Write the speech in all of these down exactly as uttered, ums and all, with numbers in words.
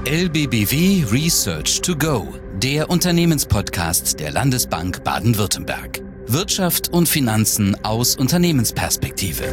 L B B W Research to Go, der Unternehmenspodcast der Landesbank Baden-Württemberg. Wirtschaft und Finanzen aus Unternehmensperspektive.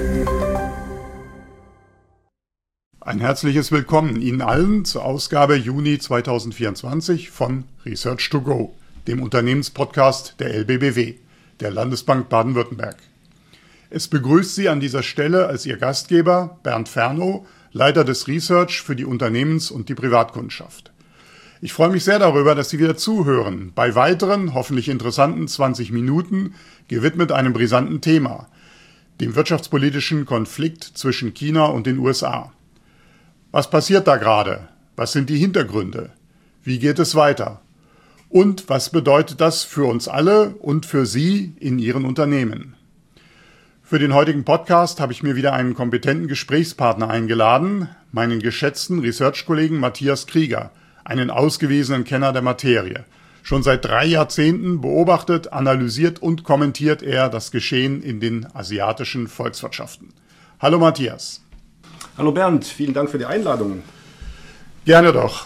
Ein herzliches Willkommen Ihnen allen zur Ausgabe Juni zweitausendvierundzwanzig von Research to Go, dem Unternehmenspodcast der L B B W, der Landesbank Baden-Württemberg. Es begrüßt Sie an dieser Stelle als Ihr Gastgeber Bernd Fernow, Leiter des Research für die Unternehmens- und die Privatkundschaft. Ich freue mich sehr darüber, dass Sie wieder zuhören, bei weiteren, hoffentlich interessanten zwanzig Minuten, gewidmet einem brisanten Thema, dem wirtschaftspolitischen Konflikt zwischen China und den U S A. Was passiert da gerade? Was sind die Hintergründe? Wie geht es weiter? Und was bedeutet das für uns alle und für Sie in Ihren Unternehmen? Für den heutigen Podcast habe ich mir wieder einen kompetenten Gesprächspartner eingeladen, meinen geschätzten Research-Kollegen Matthias Krieger, einen ausgewiesenen Kenner der Materie. Schon seit drei Jahrzehnten beobachtet, analysiert und kommentiert er das Geschehen in den asiatischen Volkswirtschaften. Hallo Matthias. Hallo Bernd, vielen Dank für die Einladung. Gerne doch.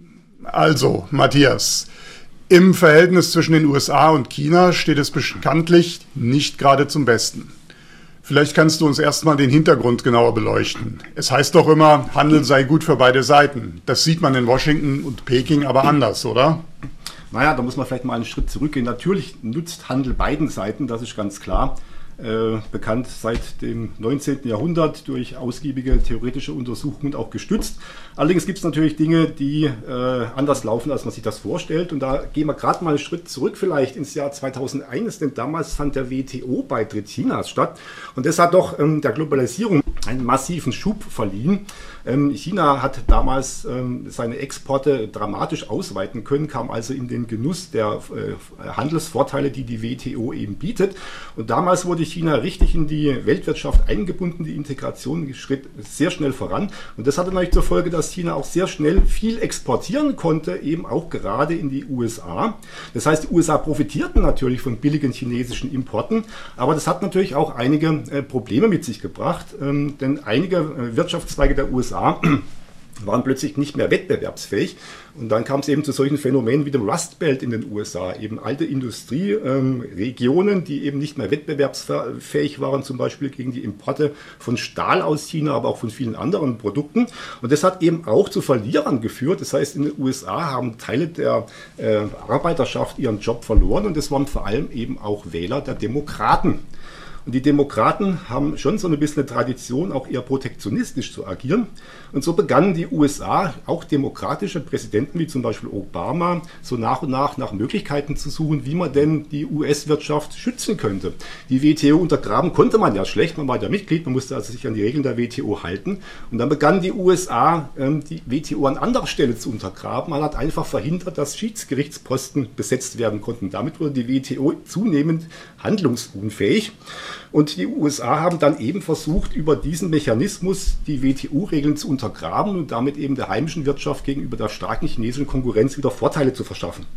Also, Matthias, im Verhältnis zwischen den U S A und China steht es bekanntlich nicht gerade zum Besten. Vielleicht kannst du uns erstmal den Hintergrund genauer beleuchten. Es heißt doch immer, Handel sei gut für beide Seiten. Das sieht man in Washington und Peking aber anders, oder? Naja, da muss man vielleicht mal einen Schritt zurückgehen. Natürlich nutzt Handel beiden Seiten, das ist ganz klar. Äh, bekannt seit dem neunzehnten Jahrhundert durch ausgiebige theoretische Untersuchungen auch gestützt. Allerdings gibt es natürlich Dinge, die äh, anders laufen, als man sich das vorstellt. Und da gehen wir gerade mal einen Schritt zurück vielleicht ins Jahr zweitausendeins, denn damals fand der W T O-Beitritt Chinas statt. Und das hat doch ähm, der Globalisierung einen massiven Schub verliehen. Ähm, China hat damals ähm, seine Exporte dramatisch ausweiten können, kam also in den Genuss der äh, Handelsvorteile, die die W T O eben bietet. Und damals wurde China richtig in die Weltwirtschaft eingebunden, die Integration schritt sehr schnell voran. Und das hatte natürlich zur Folge, dass China auch sehr schnell viel exportieren konnte, eben auch gerade in die U S A. Das heißt, die U S A profitierten natürlich von billigen chinesischen Importen, aber das hat natürlich auch einige äh, Probleme mit sich gebracht, ähm, denn einige äh, Wirtschaftszweige der U S A waren plötzlich nicht mehr wettbewerbsfähig. Und dann kam es eben zu solchen Phänomenen wie dem Rust Belt in den U S A, eben alte Industrieregionen, ähm, die eben nicht mehr wettbewerbsfähig waren, zum Beispiel gegen die Importe von Stahl aus China, aber auch von vielen anderen Produkten. Und das hat eben auch zu Verlierern geführt. Das heißt, in den U S A haben Teile der äh, Arbeiterschaft ihren Job verloren und das waren vor allem eben auch Wähler der Demokraten. Und die Demokraten haben schon so ein bisschen eine Tradition, auch eher protektionistisch zu agieren. Und so begannen die U S A, auch demokratische Präsidenten wie zum Beispiel Obama, so nach und nach nach Möglichkeiten zu suchen, wie man denn die U S-Wirtschaft schützen könnte. Die W T O untergraben konnte man ja schlecht, man war ja Mitglied, man musste also sich an die Regeln der W T O halten. Und dann begannen die U S A, die W T O an anderer Stelle zu untergraben. Man hat einfach verhindert, dass Schiedsgerichtsposten besetzt werden konnten. Damit wurde die W T O zunehmend handlungsunfähig. Und die U S A haben dann eben versucht, über diesen Mechanismus die W T O-Regeln zu untergraben und damit eben der heimischen Wirtschaft gegenüber der starken chinesischen Konkurrenz wieder Vorteile zu verschaffen.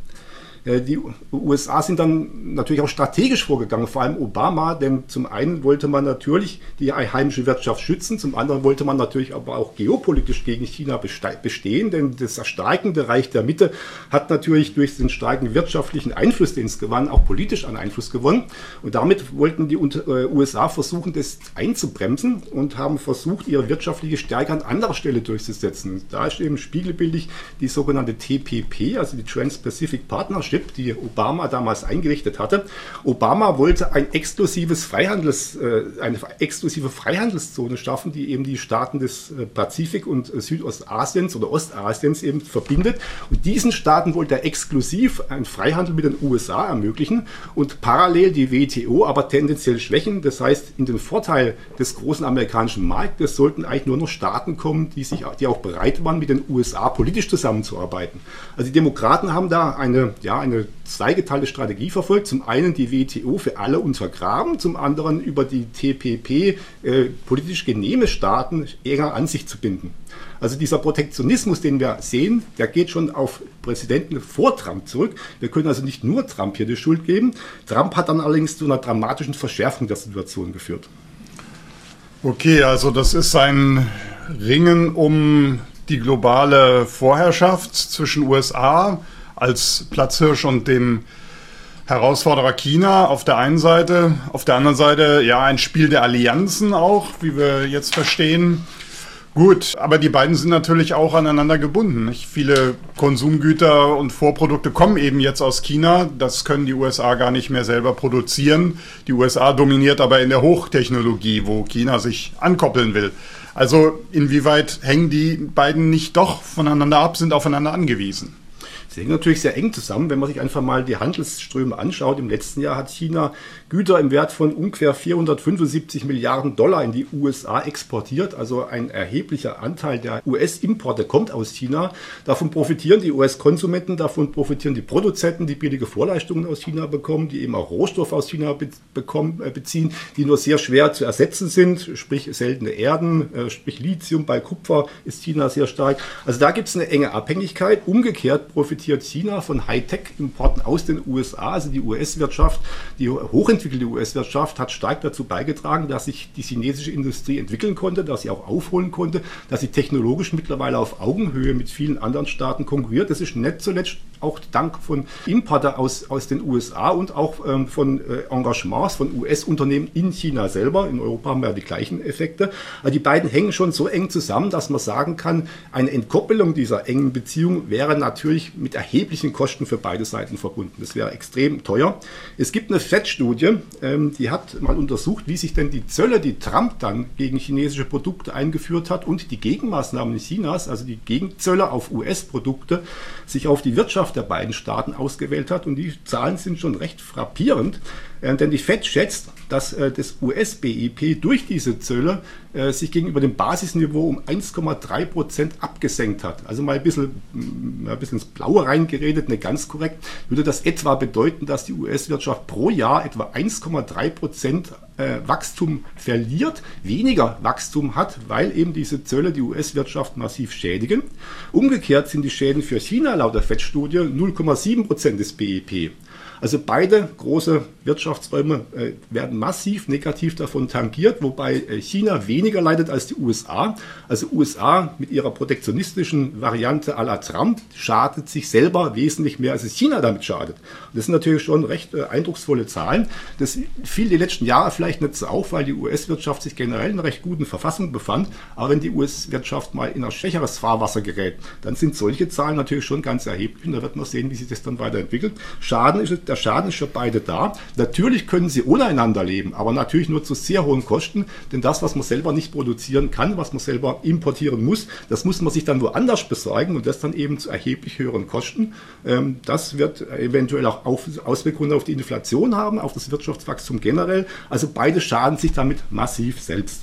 Die U S A sind dann natürlich auch strategisch vorgegangen, vor allem Obama, denn zum einen wollte man natürlich die heimische Wirtschaft schützen, zum anderen wollte man natürlich aber auch geopolitisch gegen China bestehen, denn das erstarkende Reich der Mitte hat natürlich durch den starken wirtschaftlichen Einfluss, den es gewann, auch politisch an Einfluss gewonnen. Und damit wollten die U S A versuchen, das einzubremsen und haben versucht, ihre wirtschaftliche Stärke an anderer Stelle durchzusetzen. Da ist eben spiegelbildlich die sogenannte T P P, also die Trans-Pacific Partnership, die Obama damals eingerichtet hatte. Obama wollte ein exklusives Freihandels, äh, eine exklusive Freihandelszone schaffen, die eben die Staaten des äh, Pazifik und äh, Südostasiens oder Ostasiens eben verbindet. Und diesen Staaten wollte er exklusiv einen Freihandel mit den U S A ermöglichen und parallel die W T O aber tendenziell schwächen. Das heißt, in den Vorteil des großen amerikanischen Marktes sollten eigentlich nur noch Staaten kommen, die, sich, die auch bereit waren, mit den U S A politisch zusammenzuarbeiten. Also die Demokraten haben da eine, ja, eine zweigeteilte Strategie verfolgt. Zum einen die W T O für alle untergraben, zum anderen über die T P P äh, politisch genehme Staaten enger an sich zu binden. Also dieser Protektionismus, den wir sehen, der geht schon auf Präsidenten vor Trump zurück. Wir können also nicht nur Trump hier die Schuld geben. Trump hat dann allerdings zu einer dramatischen Verschärfung der Situation geführt. Okay, also das ist ein Ringen um die globale Vorherrschaft zwischen U S A als Platzhirsch und dem Herausforderer China auf der einen Seite, auf der anderen Seite ja ein Spiel der Allianzen auch, wie wir jetzt verstehen. Gut, aber die beiden sind natürlich auch aneinander gebunden. Nicht? Viele Konsumgüter und Vorprodukte kommen eben jetzt aus China. Das können die U S A gar nicht mehr selber produzieren. Die U S A dominiert aber in der Hochtechnologie, wo China sich ankoppeln will. Also inwieweit hängen die beiden nicht doch voneinander ab, sind aufeinander angewiesen? Sie hängen natürlich sehr eng zusammen, wenn man sich einfach mal die Handelsströme anschaut. Im letzten Jahr hat China Güter im Wert von ungefähr vierhundertfünfundsiebzig Milliarden Dollar in die U S A exportiert. Also ein erheblicher Anteil der U S-Importe kommt aus China. Davon profitieren die U S-Konsumenten, davon profitieren die Produzenten, die billige Vorleistungen aus China bekommen, die eben auch Rohstoffe aus China be- bekommen, äh, beziehen, die nur sehr schwer zu ersetzen sind, sprich seltene Erden, äh, sprich Lithium. Bei Kupfer ist China sehr stark. Also da gibt es eine enge Abhängigkeit. Umgekehrt profitiert China von Hightech-Importen aus den U S A. Also die U S-Wirtschaft, die hochentwickelte U S-Wirtschaft hat stark dazu beigetragen, dass sich die chinesische Industrie entwickeln konnte, dass sie auch aufholen konnte, dass sie technologisch mittlerweile auf Augenhöhe mit vielen anderen Staaten konkurriert. Das ist nicht zuletzt auch dank von Importen aus, aus den U S A und auch ähm, von äh, Engagements von U S-Unternehmen in China selber. In Europa haben wir ja die gleichen Effekte. Also die beiden hängen schon so eng zusammen, dass man sagen kann, eine Entkoppelung dieser engen Beziehung wäre natürlich mit erheblichen Kosten für beide Seiten verbunden. Das wäre extrem teuer. Es gibt eine F E D-Studie, ähm, die hat mal untersucht, wie sich denn die Zölle, die Trump dann gegen chinesische Produkte eingeführt hat und die Gegenmaßnahmen Chinas, also die Gegenzölle auf U S-Produkte, sich auf die Wirtschaft der beiden Staaten ausgewählt hat. Und die Zahlen sind schon recht frappierend, äh, denn die F E D schätzt, dass äh, das U S-B I P durch diese Zölle äh, sich gegenüber dem Basisniveau um eins Komma drei Prozent abgesenkt hat. Also mal ein bisschen, mal ein bisschen ins Blaue reingeredet, nicht ganz korrekt, würde das etwa bedeuten, dass die U S-Wirtschaft pro Jahr etwa eins Komma drei Prozent äh, Wachstum verliert, weniger Wachstum hat, weil eben diese Zölle die U S-Wirtschaft massiv schädigen. Umgekehrt sind die Schäden für China laut der F E D-Studie null Komma sieben Prozent des B I P. Also beide große Wirtschaftsräume äh, werden massiv negativ davon tangiert, wobei äh, China weniger leidet als die U S A. Also U S A mit ihrer protektionistischen Variante à la Trump schadet sich selber wesentlich mehr, als es China damit schadet. Und das sind natürlich schon recht äh, eindrucksvolle Zahlen. Das fiel die letzten Jahre vielleicht nicht so auf, weil die U S-Wirtschaft sich generell in einer recht guten Verfassung befand. Aber wenn die U S-Wirtschaft mal in ein schwächeres Fahrwasser gerät, dann sind solche Zahlen natürlich schon ganz erheblich. Und da wird man sehen, wie sich das dann weiterentwickelt. Schaden ist, der Schaden ist für beide da. Natürlich können sie untereinander leben, aber natürlich nur zu sehr hohen Kosten. Denn das, was man selber nicht produzieren kann, was man selber importieren muss, das muss man sich dann woanders besorgen und das dann eben zu erheblich höheren Kosten. Das wird eventuell auch Auswirkungen auf die Inflation haben, auf das Wirtschaftswachstum generell. Also beide schaden sich damit massiv selbst.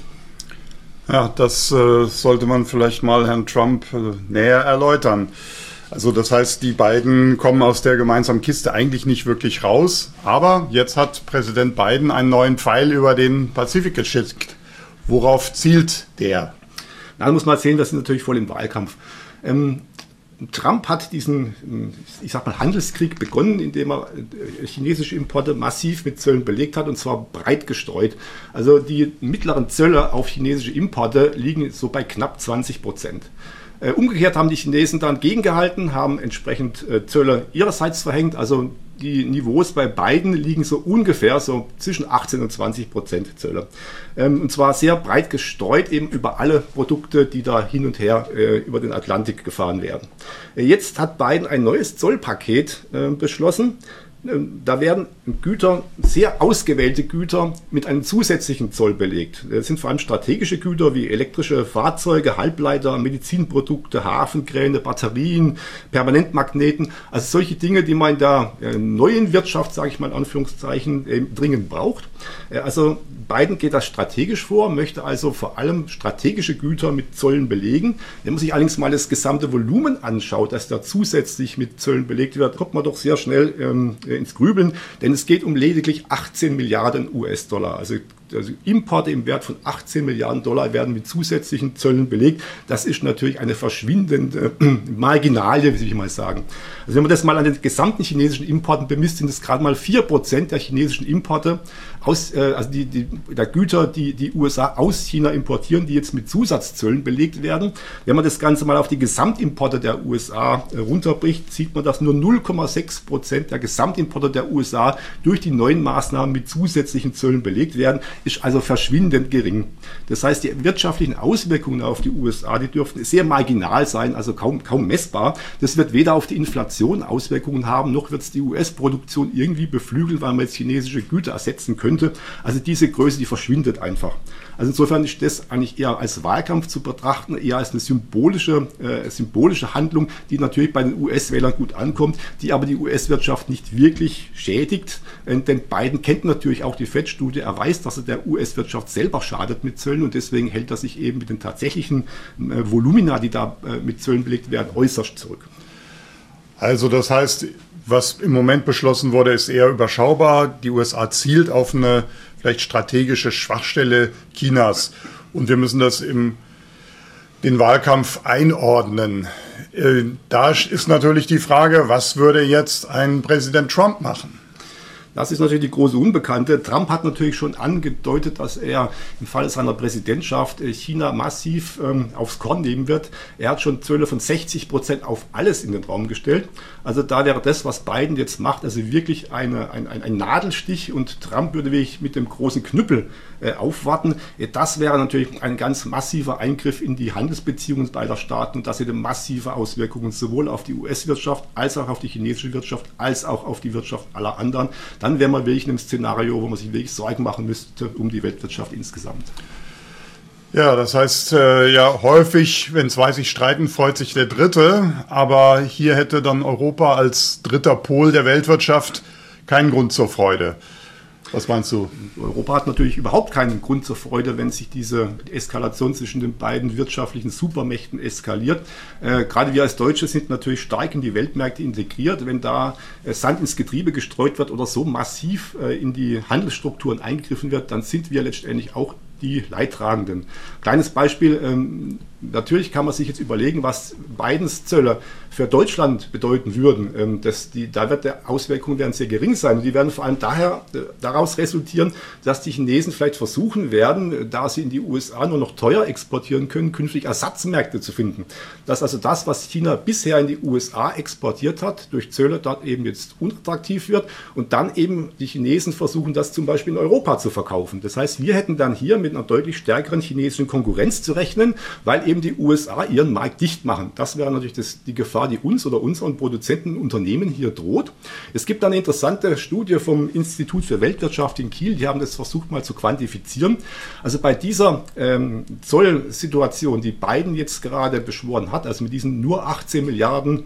Ja, das äh, sollte man vielleicht mal Herrn Trump äh, näher erläutern. Also das heißt, die beiden kommen aus der gemeinsamen Kiste eigentlich nicht wirklich raus. Aber jetzt hat Präsident Biden einen neuen Pfeil über den Pazifik geschickt. Worauf zielt der? Na, da muss man sehen, wir sind natürlich voll im Wahlkampf. Ähm, Trump hat diesen, ich sag mal, Handelskrieg begonnen, indem er chinesische Importe massiv mit Zöllen belegt hat und zwar breit gestreut. Also die mittleren Zölle auf chinesische Importe liegen so bei knapp zwanzig Prozent. Äh, umgekehrt haben die Chinesen dann gegengehalten, haben entsprechend äh, Zölle ihrerseits verhängt. Also die Niveaus bei beiden liegen so ungefähr so zwischen achtzehn und zwanzig Prozent Zölle. Ähm, und zwar sehr breit gestreut eben über alle Produkte, die da hin und her äh, über den Atlantik gefahren werden. Äh, jetzt hat Biden ein neues Zollpaket äh, beschlossen. Da werden Güter, sehr ausgewählte Güter mit einem zusätzlichen Zoll belegt. Das sind vor allem strategische Güter wie elektrische Fahrzeuge, Halbleiter, Medizinprodukte, Hafenkräne, Batterien, Permanentmagneten. Also solche Dinge, die man in der neuen Wirtschaft, sage ich mal in Anführungszeichen, dringend braucht. Also Biden geht das strategisch vor, möchte also vor allem strategische Güter mit Zöllen belegen. Wenn man sich allerdings mal das gesamte Volumen anschaut, das da zusätzlich mit Zöllen belegt wird, kommt man doch sehr schnell ähm, ins Grübeln, denn es geht um lediglich achtzehn Milliarden U S-Dollar. Also also Importe im Wert von achtzehn Milliarden Dollar werden mit zusätzlichen Zöllen belegt. Das ist natürlich eine verschwindende Marginalie, wie soll ich mal sagen. Also wenn man das mal an den gesamten chinesischen Importen bemisst, sind es gerade mal vier Prozent der chinesischen Importe, aus, äh, also die, die, der Güter, die die U S A aus China importieren, die jetzt mit Zusatzzöllen belegt werden. Wenn man das Ganze mal auf die Gesamtimporte der U S A äh, runterbricht, sieht man, dass nur null Komma sechs Prozent der Gesamtimporte der U S A durch die neuen Maßnahmen mit zusätzlichen Zöllen belegt werden, ist also verschwindend gering. Das heißt, die wirtschaftlichen Auswirkungen auf die U S A, die dürften sehr marginal sein, also kaum, kaum messbar. Das wird weder auf die Inflation Auswirkungen haben, noch wird es die U S-Produktion irgendwie beflügeln, weil man jetzt chinesische Güter ersetzen könnte. Also diese Größe, die verschwindet einfach. Also insofern ist das eigentlich eher als Wahlkampf zu betrachten, eher als eine symbolische, äh, symbolische Handlung, die natürlich bei den U S-Wählern gut ankommt, die aber die U S-Wirtschaft nicht wirklich schädigt. Äh, denn Biden kennt natürlich auch die Fed-Studie, er weiß, dass er der U S-Wirtschaft selber schadet mit Zöllen und deswegen hält er sich eben mit den tatsächlichen äh, Volumina, die da äh, mit Zöllen belegt werden, äußerst zurück. Also das heißt, was im Moment beschlossen wurde, ist eher überschaubar. Die U S A zielt auf eine vielleicht strategische Schwachstelle Chinas. Und wir müssen das im den Wahlkampf einordnen. Äh, da ist natürlich die Frage, was würde jetzt ein Präsident Trump machen? Das ist natürlich die große Unbekannte. Trump hat natürlich schon angedeutet, dass er im Falle seiner Präsidentschaft China massiv ähm, aufs Korn nehmen wird. Er hat schon Zölle von sechzig Prozent auf alles in den Raum gestellt. Also da wäre das, was Biden jetzt macht, also wirklich eine, ein, ein, ein Nadelstich und Trump würde wirklich mit dem großen Knüppel äh, aufwarten. Das wäre natürlich ein ganz massiver Eingriff in die Handelsbeziehungen beider Staaten und das hätte massive Auswirkungen sowohl auf die U S-Wirtschaft als auch auf die chinesische Wirtschaft als auch auf die Wirtschaft aller anderen. Dann wäre man wirklich in einem Szenario, wo man sich wirklich Sorgen machen müsste um die Weltwirtschaft insgesamt. Ja, das heißt, äh, ja, häufig, wenn zwei sich streiten, freut sich der Dritte. Aber hier hätte dann Europa als dritter Pol der Weltwirtschaft keinen Grund zur Freude. Was meinst du? Europa hat natürlich überhaupt keinen Grund zur Freude, wenn sich diese Eskalation zwischen den beiden wirtschaftlichen Supermächten eskaliert. Äh, gerade wir als Deutsche sind natürlich stark in die Weltmärkte integriert. Wenn da äh, Sand ins Getriebe gestreut wird oder so massiv äh, in die Handelsstrukturen eingegriffen wird, dann sind wir letztendlich auch die Leidtragenden. Kleines Beispiel, ähm, natürlich kann man sich jetzt überlegen, was Bidens Zölle für Deutschland bedeuten würden. Ähm, das, die, da wird der Auswirkungen werden sehr gering sein. Und die werden vor allem daher, äh, daraus resultieren, dass die Chinesen vielleicht versuchen werden, äh, da sie in die U S A nur noch teuer exportieren können, künftig Ersatzmärkte zu finden. Dass also das, was China bisher in die U S A exportiert hat, durch Zölle dort eben jetzt unattraktiv wird und dann eben die Chinesen versuchen, das zum Beispiel in Europa zu verkaufen. Das heißt, wir hätten dann hier mit einer deutlich stärkeren chinesischen Konkurrenz zu rechnen, weil eben die U S A ihren Markt dicht machen. Das wäre natürlich das, die Gefahr, die uns oder unseren Produzenten Unternehmen hier droht. Es gibt eine interessante Studie vom Institut für Weltwirtschaft in Kiel, die haben das versucht mal zu quantifizieren. Also bei dieser ähm, Zollsituation, die Biden jetzt gerade beschworen hat, also mit diesen nur achtzehn Milliarden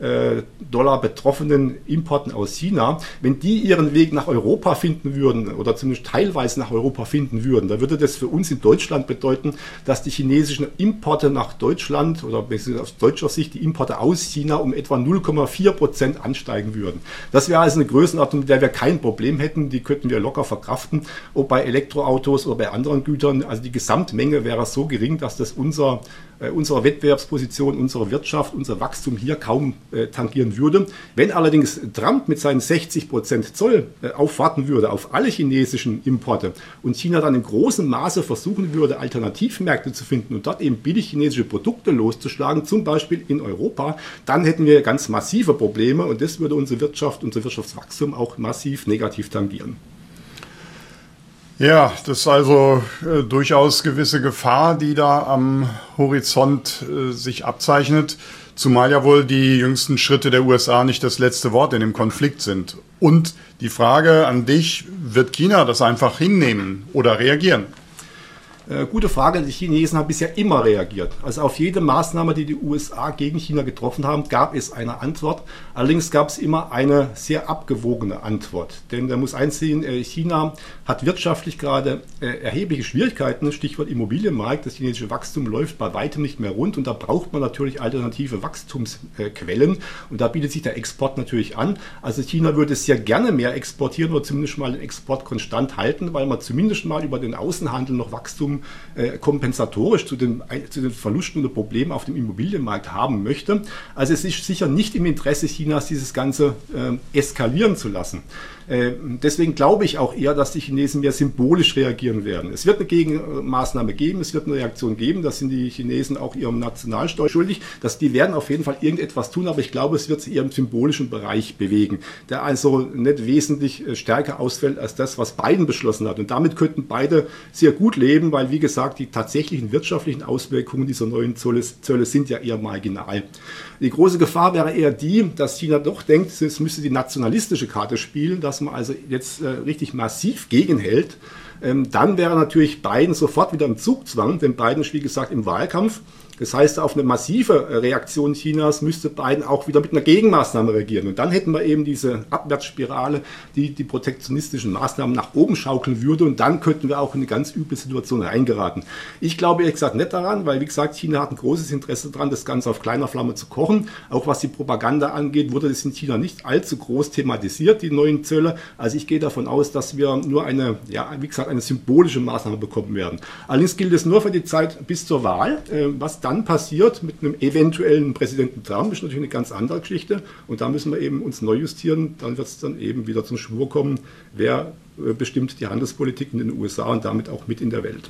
Dollar betroffenen Importen aus China, wenn die ihren Weg nach Europa finden würden oder zumindest teilweise nach Europa finden würden, dann würde das für uns in Deutschland bedeuten, dass die chinesischen Importe nach Deutschland oder aus deutscher Sicht die Importe aus China um etwa null Komma vier Prozent ansteigen würden. Das wäre also eine Größenordnung, mit der wir kein Problem hätten, die könnten wir locker verkraften, ob bei Elektroautos oder bei anderen Gütern. Also die Gesamtmenge wäre so gering, dass das unser unserer Wettbewerbsposition, unserer Wirtschaft, unser Wachstum hier kaum äh, tangieren würde. Wenn allerdings Trump mit seinen sechzig Prozent Zoll äh, aufwarten würde auf alle chinesischen Importe und China dann in großem Maße versuchen würde, Alternativmärkte zu finden und dort eben billig chinesische Produkte loszuschlagen, zum Beispiel in Europa, dann hätten wir ganz massive Probleme und das würde unsere Wirtschaft, unser Wirtschaftswachstum auch massiv negativ tangieren. Ja, das ist also äh, durchaus gewisse Gefahr, die da am Horizont äh, sich abzeichnet, zumal ja wohl die jüngsten Schritte der U S A nicht das letzte Wort in dem Konflikt sind. Und die Frage an dich, wird China das einfach hinnehmen oder reagieren? Äh, gute Frage. Die Chinesen haben bisher immer reagiert. Also auf jede Maßnahme, die die U S A gegen China getroffen haben, gab es eine Antwort. Allerdings gab es immer eine sehr abgewogene Antwort. Denn man muss einsehen, äh, China hat wirtschaftlich gerade äh, erhebliche Schwierigkeiten. Stichwort Immobilienmarkt. Das chinesische Wachstum läuft bei weitem nicht mehr rund. Und da braucht man natürlich alternative Wachstumsquellen. Und da bietet sich der Export natürlich an. Also China würde sehr gerne mehr exportieren oder zumindest mal den Export konstant halten, weil man zumindest mal über den Außenhandel noch Wachstum äh, kompensatorisch zu den, zu den Verlusten oder Problemen auf dem Immobilienmarkt haben möchte. Also es ist sicher nicht im Interesse Chinas, dieses Ganze äh, eskalieren zu lassen. Äh, deswegen glaube ich auch eher, dass die Chinesen mehr symbolisch reagieren werden. Es wird eine Gegenmaßnahme geben, es wird eine Reaktion geben, das sind die Chinesen auch ihrem Nationalstolz schuldig, dass die werden auf jeden Fall irgendetwas tun, aber ich glaube, es wird sich eher im symbolischen Bereich bewegen, der also nicht wesentlich stärker ausfällt als das, was Biden beschlossen hat. Und damit könnten beide sehr gut leben, weil, wie gesagt, die tatsächlichen wirtschaftlichen Auswirkungen dieser neuen Zölle, Zölle sind ja eher marginal. Die große Gefahr wäre eher die, dass China doch denkt, es müsste die nationalistische Karte spielen, dass man also jetzt äh, richtig massiv gegenhält. Ähm, dann wäre natürlich Biden sofort wieder im Zugzwang, denn Biden ist, wie gesagt, im Wahlkampf. Das heißt, auf eine massive Reaktion Chinas müsste Biden auch wieder mit einer Gegenmaßnahme reagieren. Und dann hätten wir eben diese Abwärtsspirale, die die protektionistischen Maßnahmen nach oben schaukeln würde. Und dann könnten wir auch in eine ganz üble Situation reingeraten. Ich glaube ehrlich gesagt nicht daran, weil, wie gesagt, China hat ein großes Interesse daran, das Ganze auf kleiner Flamme zu kochen. Auch was die Propaganda angeht, wurde das in China nicht allzu groß thematisiert, die neuen Zölle. Also ich gehe davon aus, dass wir nur eine, ja, wie gesagt, eine symbolische Maßnahme bekommen werden. Allerdings gilt es nur für die Zeit bis zur Wahl. Was dann passiert mit einem eventuellen Präsidenten Trump, ist natürlich eine ganz andere Geschichte. Und da müssen wir eben uns neu justieren. Dann wird es dann eben wieder zum Schwur kommen, wer bestimmt die Handelspolitik in den U S A und damit auch mit in der Welt.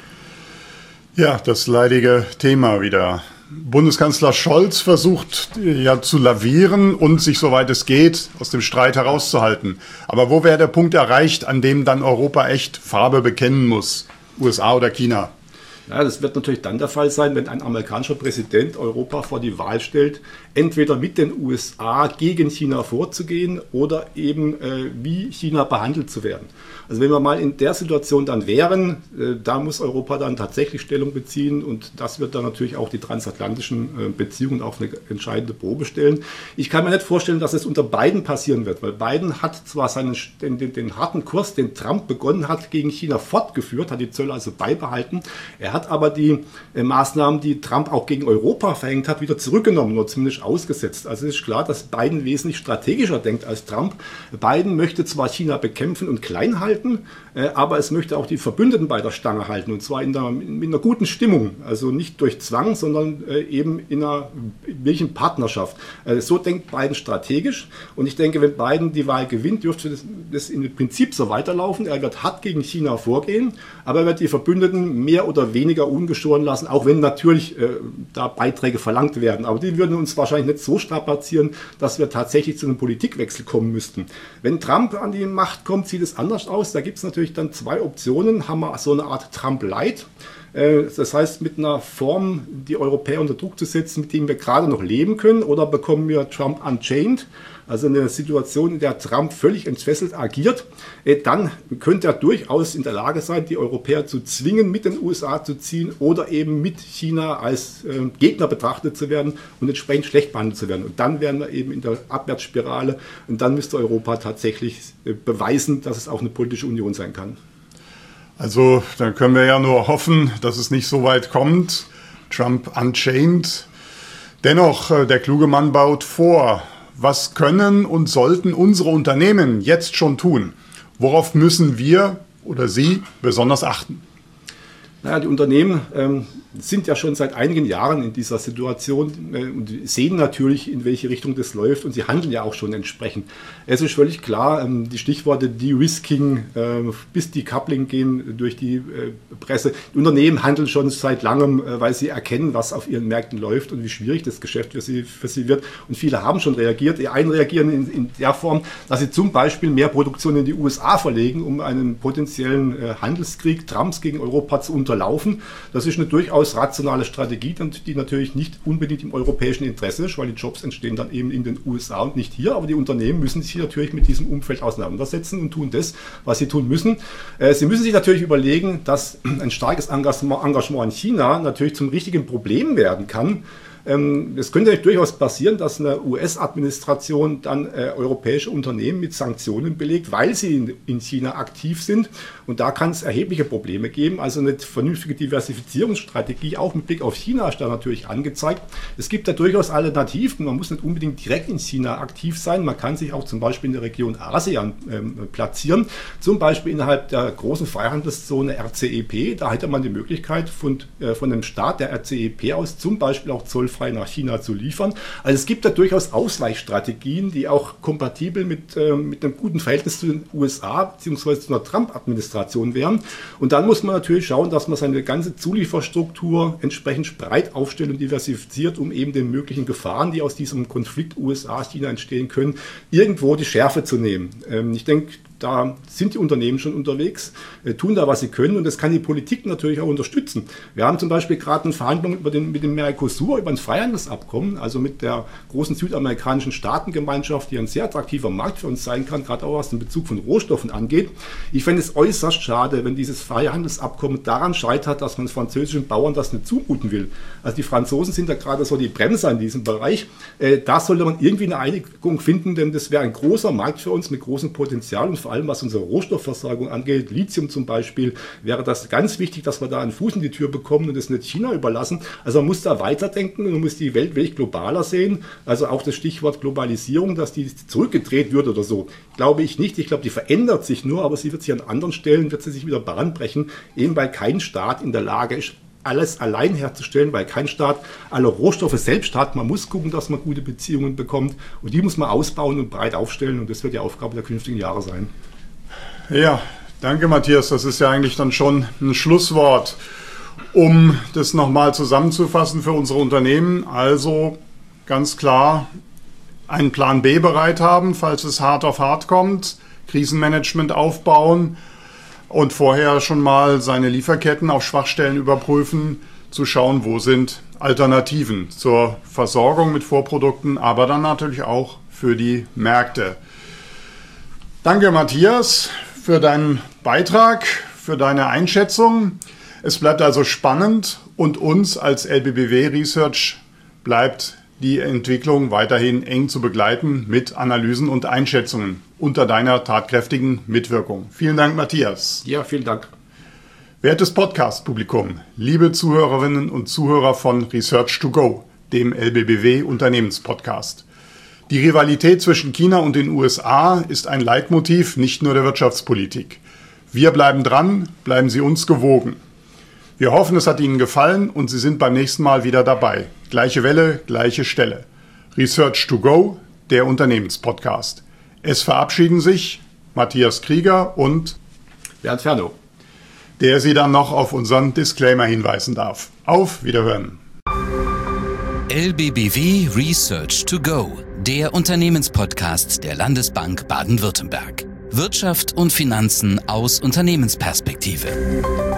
Ja, das leidige Thema wieder. Bundeskanzler Scholz versucht ja zu lavieren und sich, soweit es geht, aus dem Streit herauszuhalten. Aber wo wäre der Punkt erreicht, an dem dann Europa echt Farbe bekennen muss? U S A oder China? Ja, das wird natürlich dann der Fall sein, wenn ein amerikanischer Präsident Europa vor die Wahl stellt, entweder mit den U S A gegen China vorzugehen oder eben äh, wie China behandelt zu werden. Also wenn wir mal in der Situation dann wären, äh, da muss Europa dann tatsächlich Stellung beziehen und das wird dann natürlich auch die transatlantischen äh, Beziehungen auf eine entscheidende Probe stellen. Ich kann mir nicht vorstellen, dass es unter Biden passieren wird, weil Biden hat zwar seinen, den, den, den harten Kurs, den Trump begonnen hat, gegen China fortgeführt, hat die Zölle also beibehalten. Er hat aber die äh, Maßnahmen, die Trump auch gegen Europa verhängt hat, wieder zurückgenommen oder zumindest ausgesetzt. Also es ist klar, dass Biden wesentlich strategischer denkt als Trump. Biden möchte zwar China bekämpfen und klein halten, äh, aber es möchte auch die Verbündeten bei der Stange halten und zwar in, der, in einer guten Stimmung. Also nicht durch Zwang, sondern äh, eben in einer wirklichen Partnerschaft. Äh, so denkt Biden strategisch und ich denke, wenn Biden die Wahl gewinnt, dürfte das, das im Prinzip so weiterlaufen. Er wird hart gegen China vorgehen, aber er wird die Verbündeten mehr oder weniger ungeschoren lassen, auch wenn natürlich äh, da Beiträge verlangt werden. Aber die würden uns wahrscheinlich nicht so strapazieren, dass wir tatsächlich zu einem Politikwechsel kommen müssten. Wenn Trump an die Macht kommt, sieht es anders aus. Da gibt es natürlich dann zwei Optionen. Haben wir so eine Art Trump-Light. Das heißt, mit einer Form, die Europäer unter Druck zu setzen, mit dem wir gerade noch leben können, oder bekommen wir Trump Unchained, also eine Situation, in der Trump völlig entfesselt agiert, dann könnte er durchaus in der Lage sein, die Europäer zu zwingen, mit den U S A zu ziehen oder eben mit China als Gegner betrachtet zu werden und entsprechend schlecht behandelt zu werden. Und dann wären wir eben in der Abwärtsspirale und dann müsste Europa tatsächlich beweisen, dass es auch eine politische Union sein kann. Also, dann können wir ja nur hoffen, dass es nicht so weit kommt. Trump unchained. Dennoch, der kluge Mann baut vor. Was können und sollten unsere Unternehmen jetzt schon tun? Worauf müssen wir oder Sie besonders achten? Naja, die Unternehmen ähm, sind ja schon seit einigen Jahren in dieser Situation äh, und sehen natürlich, in welche Richtung das läuft und sie handeln ja auch schon entsprechend. Es ist völlig klar, ähm, die Stichworte De-Risking äh, bis Decoupling gehen durch die äh, Presse. Die Unternehmen handeln schon seit langem, äh, weil sie erkennen, was auf ihren Märkten läuft und wie schwierig das Geschäft für sie, für sie wird. Und viele haben schon reagiert. Die einen reagieren in, in der Form, dass sie zum Beispiel mehr Produktion in die U S A verlegen, um einen potenziellen äh, Handelskrieg Trumps gegen Europa zu unterbinden. unterlaufen. Das ist eine durchaus rationale Strategie, die natürlich nicht unbedingt im europäischen Interesse ist, weil die Jobs entstehen dann eben in den U S A und nicht hier. Aber die Unternehmen müssen sich natürlich mit diesem Umfeld auseinandersetzen und tun das, was sie tun müssen. Sie müssen sich natürlich überlegen, dass ein starkes Engagement, Engagement in China natürlich zum richtigen Problem werden kann. Es könnte durchaus passieren, dass eine U S-Administration dann äh, europäische Unternehmen mit Sanktionen belegt, weil sie in, in China aktiv sind. Und da kann es erhebliche Probleme geben. Also eine vernünftige Diversifizierungsstrategie, auch mit Blick auf China, ist da natürlich angezeigt. Es gibt da durchaus Alternativen. Man muss nicht unbedingt direkt in China aktiv sein. Man kann sich auch zum Beispiel in der Region ASEAN ähm, platzieren. Zum Beispiel innerhalb der großen Freihandelszone R C E P. Da hätte man die Möglichkeit, von, äh, von einem Staat der R C E P aus zum Beispiel auch zollfrei nach China zu liefern. Also es gibt da durchaus Ausweichstrategien, die auch kompatibel mit, äh, mit einem guten Verhältnis zu den U S A bzw. zu einer Trump-Administration wären. Und dann muss man natürlich schauen, dass man seine ganze Zulieferstruktur entsprechend breit aufstellt und diversifiziert, um eben den möglichen Gefahren, die aus diesem Konflikt U S A-China entstehen können, irgendwo die Schärfe zu nehmen. Ähm, ich denke, da sind die Unternehmen schon unterwegs, äh, tun da, was sie können, und das kann die Politik natürlich auch unterstützen. Wir haben zum Beispiel gerade eine Verhandlung über den, mit dem Mercosur, über ein Freihandelsabkommen, also mit der großen südamerikanischen Staatengemeinschaft, die ein sehr attraktiver Markt für uns sein kann, gerade auch was den Bezug von Rohstoffen angeht. Ich fände es äußerst schade, wenn dieses Freihandelsabkommen daran scheitert, dass man französischen Bauern das nicht zumuten will. Also die Franzosen sind da gerade so die Bremser in diesem Bereich. Äh, da sollte man irgendwie eine Einigung finden, denn das wäre ein großer Markt für uns mit großem Potenzial, und vor allem was unsere Rohstoffversorgung angeht, Lithium zum Beispiel, wäre das ganz wichtig, dass wir da einen Fuß in die Tür bekommen und es nicht China überlassen. Also man muss da weiterdenken und man muss die Welt wirklich globaler sehen. Also auch das Stichwort Globalisierung, dass die zurückgedreht wird oder so, glaube ich nicht. Ich glaube, die verändert sich nur, aber sie wird sich an anderen Stellen, wird sie sich wieder Bahn brechen, eben weil kein Staat in der Lage ist, alles allein herzustellen, weil kein Staat alle Rohstoffe selbst hat. Man muss gucken, dass man gute Beziehungen bekommt, und die muss man ausbauen und breit aufstellen, und das wird die Aufgabe der künftigen Jahre sein. Ja, danke Matthias. Das ist ja eigentlich dann schon ein Schlusswort. Um das nochmal zusammenzufassen für unsere Unternehmen, also ganz klar einen Plan B bereit haben, falls es hart auf hart kommt, Krisenmanagement aufbauen und vorher schon mal seine Lieferketten auf Schwachstellen überprüfen, zu schauen, wo sind Alternativen zur Versorgung mit Vorprodukten, aber dann natürlich auch für die Märkte. Danke Matthias für deinen Beitrag, für deine Einschätzung. Es bleibt also spannend, und uns als L B B W Research bleibt die Entwicklung weiterhin eng zu begleiten mit Analysen und Einschätzungen unter deiner tatkräftigen Mitwirkung. Vielen Dank, Matthias. Ja, vielen Dank. Wertes Podcast-Publikum, liebe Zuhörerinnen und Zuhörer von Research to Go, dem L B B W Unternehmenspodcast. Die Rivalität zwischen China und den U S A ist ein Leitmotiv nicht nur der Wirtschaftspolitik. Wir bleiben dran, bleiben Sie uns gewogen. Wir hoffen, es hat Ihnen gefallen und Sie sind beim nächsten Mal wieder dabei. Gleiche Welle, gleiche Stelle. Research to Go, der Unternehmenspodcast. Es verabschieden sich Matthias Krieger und Bernd Fernow, der Sie dann noch auf unseren Disclaimer hinweisen darf. Auf Wiederhören. L B B W Research to Go, der Unternehmenspodcast der Landesbank Baden-Württemberg. Wirtschaft und Finanzen aus Unternehmensperspektive.